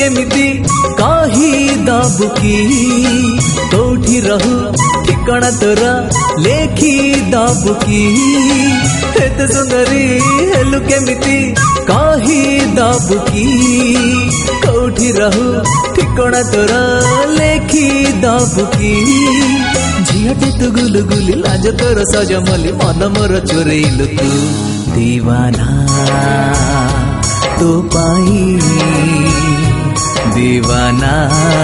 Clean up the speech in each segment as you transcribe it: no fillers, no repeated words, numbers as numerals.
केमिति कही दबु की कोठी रहू ठिकाना तोरा लेखी दबु की एते सुंदरी हेलु केमिति कही दबु की कोठी रहू ठिकाना तोरा लेखी दबु की झियाटे तू गुलगुली लाज तोर सजमली मन मोर चोरेइलु तू दीवाना तो पाई दीवाना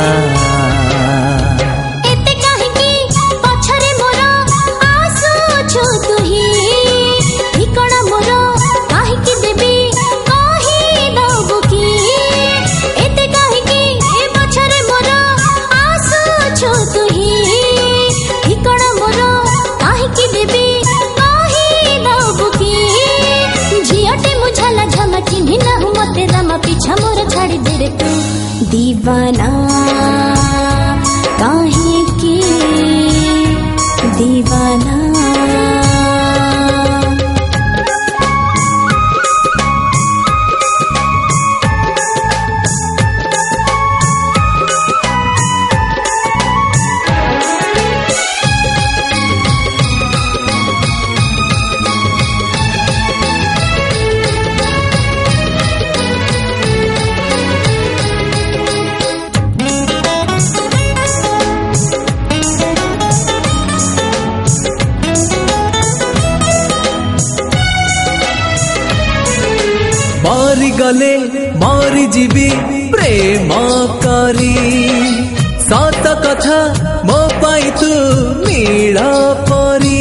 पीछा मोर छाड़ी दे रे तू दीवाना काहे की दीवाना मारी गले मारी जीवी प्रेम करी सत कथा मो पाई तू नीला परी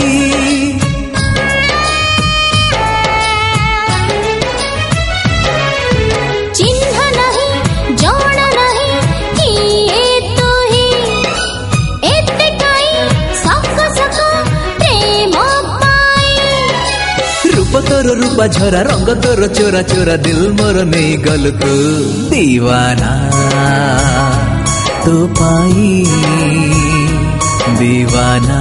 चिन्ह नहीं जान नहीं किए तू ही एते काई सक सक प्रेम पाई रूप तोर रूपा झरा रंग तोर चोरा चोरा दिल मोर नहीं गल तू दीवाना तो पाई दीवाना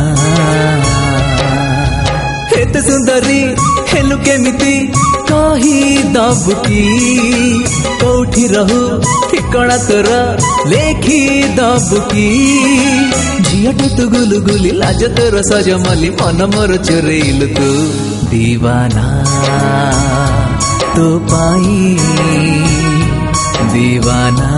एते सुंदरी हेलु केमिति कही दबु की कोठी रहू ठिकाना तोरा लेखी दबु की झियाटे तू गुलगुली लाज तोर सजमली मन मोर चोरेइलु तू दीवाना तो पाई दीवाना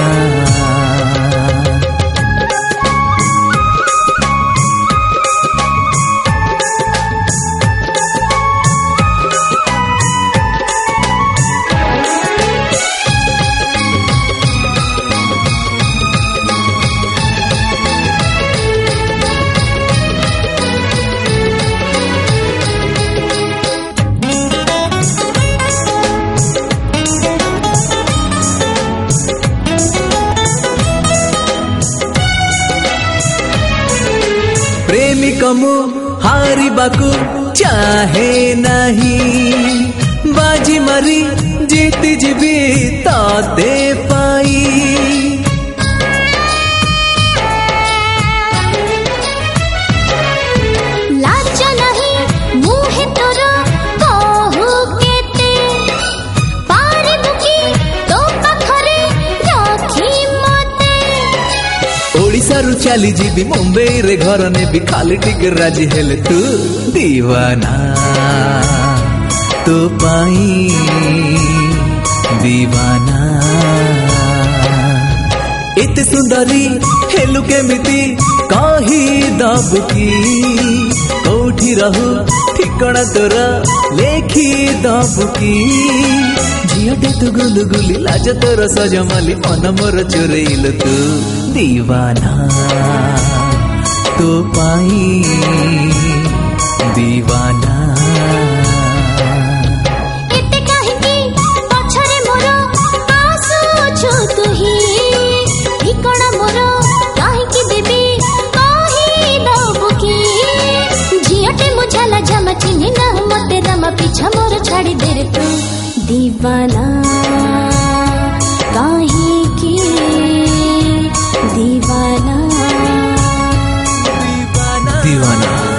प्रेमिक मु हारिबाकू चाहे नहीं बाजी मारी जीती जीवी ताते पाई लाज नहीं मुहे तोर कहू केते पारे बुकी तो पाखरे रखी मते ओडिसा रु चली जीवी मुंबई रे घर ने भी खाली टिके राजी हेले तू दीवाना तो पाई दीवाना एते सुंदरी हेलु केमिति कही दबु की कोठी रहू ठिकाना तोरा लेखी दबु की झियाटे तू गुलगुली लाज तोर सजमली मन मोर चोरेइलु तू दीवाना तो पाई दीवाना एते काहेकी पछरे मोर आसु छु तू ही ठिकाना मोर काहेकी देबी कही दबु की झियाटे मुझाला जमा चिन्ह ना मते दमा पीछा मोर छाड़ी दे रे तू दीवाना काहे की दीवाना दीवाना।